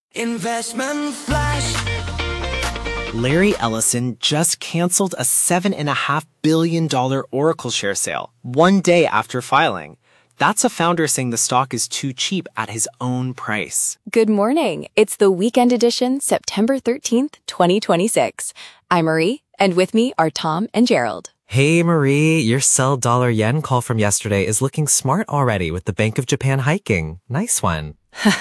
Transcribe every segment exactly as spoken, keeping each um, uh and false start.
Investment Flash. Larry Ellison just canceled a seven point five billion dollars Oracle share sale one day after filing. That's a founder saying the stock is too cheap at his own price. Good morning. It's the weekend edition, September thirteenth, twenty twenty-six. I'm Marie, and with me are Tom and Gerald. Hey, Marie, your sell dollar yen call from yesterday is looking smart already with the Bank of Japan hiking. Nice one.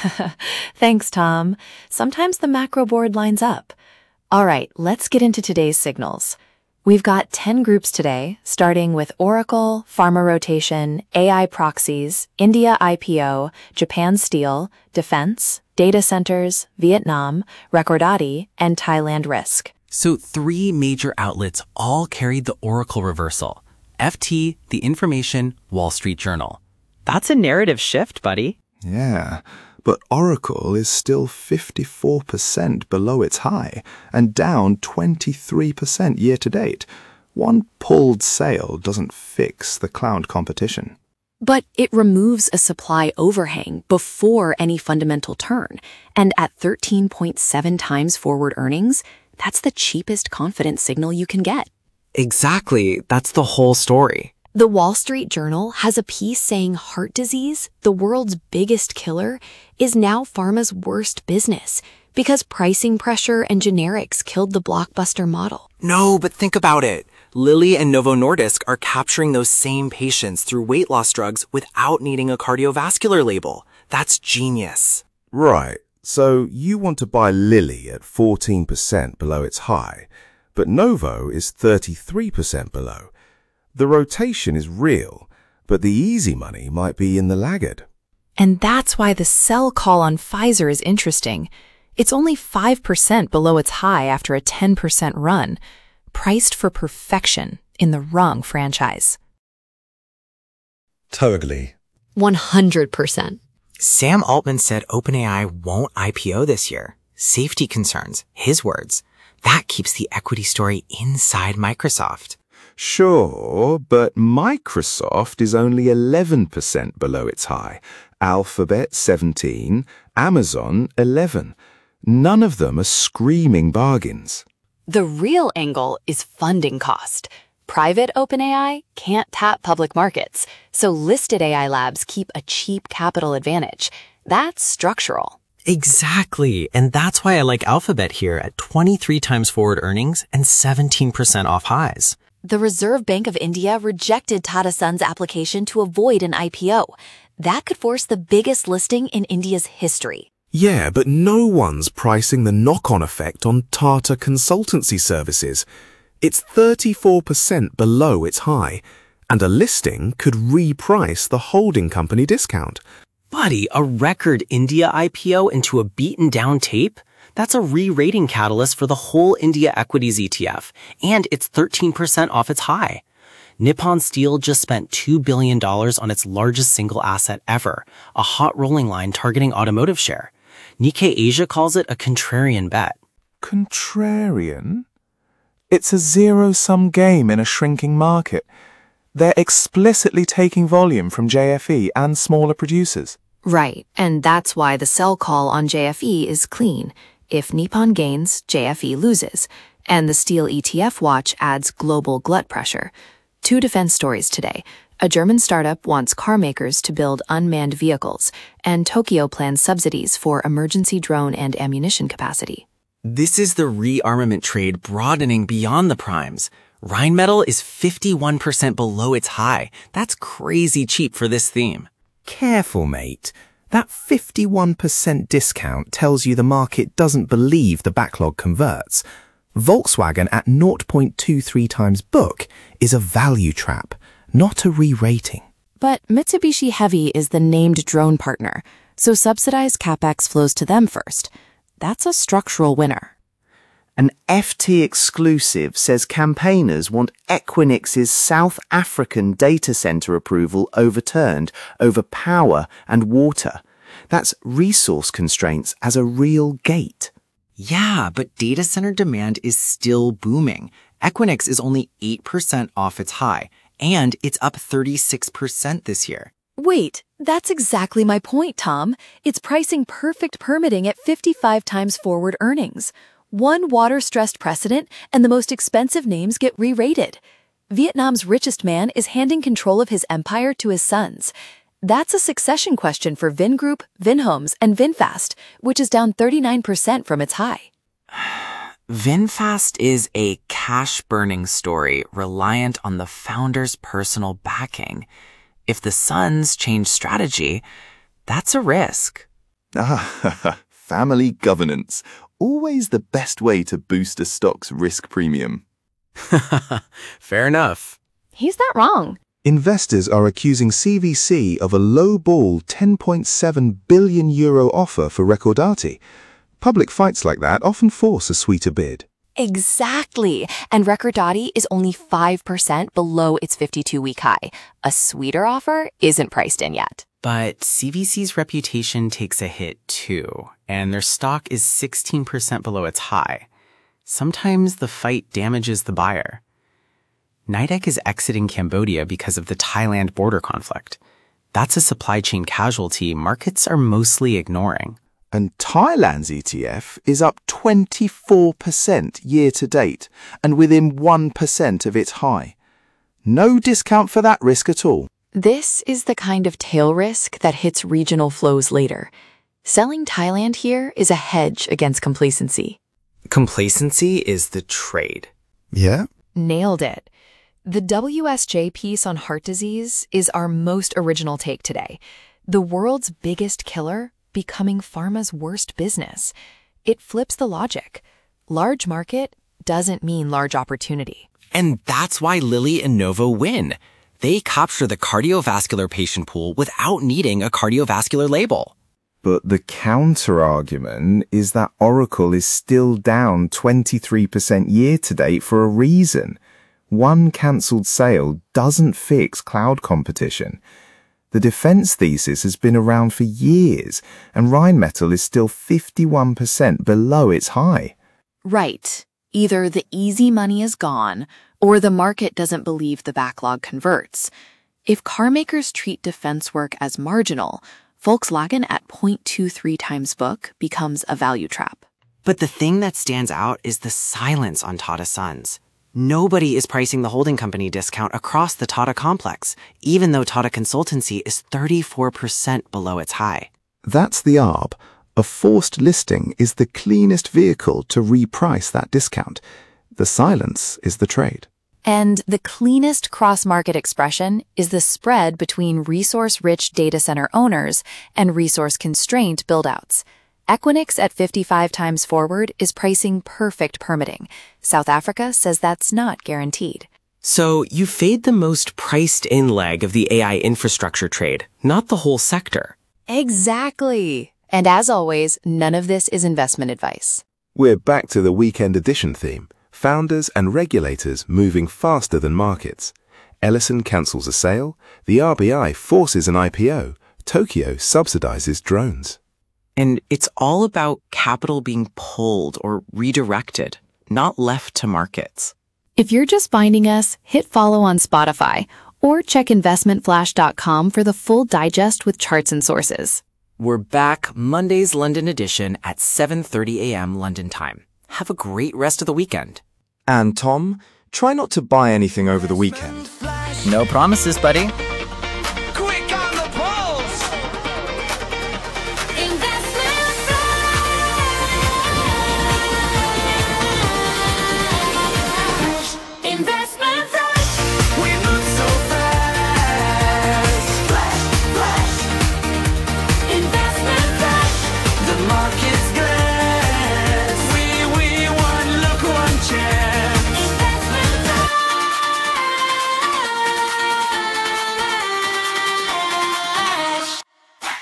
Thanks, Tom. Sometimes the macro board lines up. All right, let's get into today's signals. We've got ten groups today, starting with Oracle, Pharma Rotation, A I Proxies, India I P O, Japan Steel, Defense, Data Centers, Vietnam, Recordati, and Thailand Risk. So three major outlets all carried the Oracle reversal. F T, The Information, Wall Street Journal. That's a narrative shift, buddy. Yeah, but Oracle is still fifty-four percent below its high and down twenty-three percent year-to-date. One pulled sale doesn't fix the cloud competition. But it removes a supply overhang before any fundamental turn. And at thirteen point seven times forward earnings, that's the cheapest confidence signal you can get. Exactly. That's the whole story. The Wall Street Journal has a piece saying heart disease, the world's biggest killer, is now pharma's worst business because pricing pressure and generics killed the blockbuster model. No, but think about it. Lilly and Novo Nordisk are capturing those same patients through weight loss drugs without needing a cardiovascular label. That's genius. Right. So you want to buy Lilly at fourteen percent below its high, but Novo is thirty-three percent below. The rotation is real, but the easy money might be in the laggard. And that's why the sell call on Pfizer is interesting. It's only five percent below its high after a ten percent run, priced for perfection in the wrong franchise. Totally. one hundred percent. Sam Altman said OpenAI won't I P O this year. Safety concerns, his words. That keeps the equity story inside Microsoft. Sure, but Microsoft is only eleven percent below its high, Alphabet seventeen, Amazon eleven. None of them are screaming bargains. The real angle is funding cost. Private OpenAI can't tap public markets, so listed A I labs keep a cheap capital advantage. That's structural. Exactly. And that's why I like Alphabet here at twenty-three times forward earnings and seventeen percent off highs. The Reserve Bank of India rejected Tata Sons' application to avoid an I P O. That could force the biggest listing in India's history. Yeah, but no one's pricing the knock-on effect on Tata Consultancy Services. It's thirty-four percent below its high, and a listing could reprice the holding company discount. Buddy, a record India I P O into a beaten-down tape? That's a re-rating catalyst for the whole India equities E T F, and it's thirteen percent off its high. Nippon Steel just spent two billion dollars on its largest single asset ever, a hot rolling line targeting automotive share. Nikkei Asia calls it a contrarian bet. Contrarian? It's a zero-sum game in a shrinking market. They're explicitly taking volume from J F E and smaller producers. Right, and that's why the sell call on J F E is clean. If Nippon gains, J F E loses. And the Steel E T F watch adds global glut pressure. Two defense stories today. A German startup wants car makers to build unmanned vehicles, and Tokyo plans subsidies for emergency drone and ammunition capacity. This is the rearmament trade broadening beyond the primes. Rheinmetall is fifty-one percent below its high. That's crazy cheap for this theme. Careful, mate. That fifty-one percent discount tells you the market doesn't believe the backlog converts. Volkswagen at zero point two three times book is a value trap, not a re-rating. But Mitsubishi Heavy is the named drone partner, so subsidized capex flows to them first. That's a structural winner. An F T exclusive says campaigners want Equinix's South African data center approval overturned over power and water. That's resource constraints as a real gate. Yeah, but data center demand is still booming. Equinix is only eight percent off its high, and it's up thirty-six percent this year. Wait, that's exactly my point, Tom. It's pricing perfect permitting at fifty-five times forward earnings. One water-stressed precedent, and the most expensive names get re-rated. Vietnam's richest man is handing control of his empire to his sons. That's a succession question for Vingroup, Vinhomes, and VinFast, which is down thirty-nine percent from its high. VinFast is a cash-burning story reliant on the founder's personal backing. If the sons change strategy, that's a risk. Ah, family governance. Always the best way to boost a stock's risk premium. Fair enough. He's not wrong. Investors are accusing C V C of a low-ball ten point seven billion euro offer for Recordati. Public fights like that often force a sweeter bid. Exactly. And Recordati is only five percent below its fifty-two-week high. A sweeter offer isn't priced in yet. But C V C's reputation takes a hit too, and their stock is sixteen percent below its high. Sometimes the fight damages the buyer. Nidec is exiting Cambodia because of the Thailand border conflict. That's a supply chain casualty markets are mostly ignoring. And Thailand's E T F is up twenty-four percent year to date and within one percent of its high. No discount for that risk at all. This is the kind of tail risk that hits regional flows later. Selling Thailand here is a hedge against complacency. Complacency is the trade. Yeah? Nailed it. The W S J piece on heart disease is our most original take today. The world's biggest killer becoming pharma's worst business. It flips the logic. Large market doesn't mean large opportunity. And that's why Lilly and Novo win. They capture the cardiovascular patient pool without needing a cardiovascular label. But the counter-argument is that Oracle is still down twenty-three percent year-to-date for a reason. One cancelled sale doesn't fix cloud competition. The defense thesis has been around for years, and Rheinmetall is still fifty-one percent below its high. Right. Either the easy money is gone, or the market doesn't believe the backlog converts. If carmakers treat defense work as marginal, Volkswagen at zero point two three times book becomes a value trap. But the thing that stands out is the silence on Tata Sons. Nobody is pricing the holding company discount across the Tata complex, even though Tata Consultancy is thirty-four percent below its high. That's the A R B. A forced listing is the cleanest vehicle to reprice that discount. The silence is the trade. And the cleanest cross-market expression is the spread between resource-rich data center owners and resource-constrained buildouts. Equinix at fifty-five times forward is pricing perfect permitting. South Africa says that's not guaranteed. So you fade the most priced-in leg of the A I infrastructure trade, not the whole sector. Exactly. And as always, none of this is investment advice. We're back to the weekend edition theme. Founders and regulators moving faster than markets. Ellison cancels a sale. The R B I forces an I P O. Tokyo subsidizes drones. And it's all about capital being pulled or redirected, not left to markets. If you're just finding us, hit follow on Spotify or check investment flash dot com for the full digest with charts and sources. We're back Monday's London edition at seven thirty a.m. London time. Have a great rest of the weekend. And Tom, try not to buy anything over the weekend. No promises, buddy.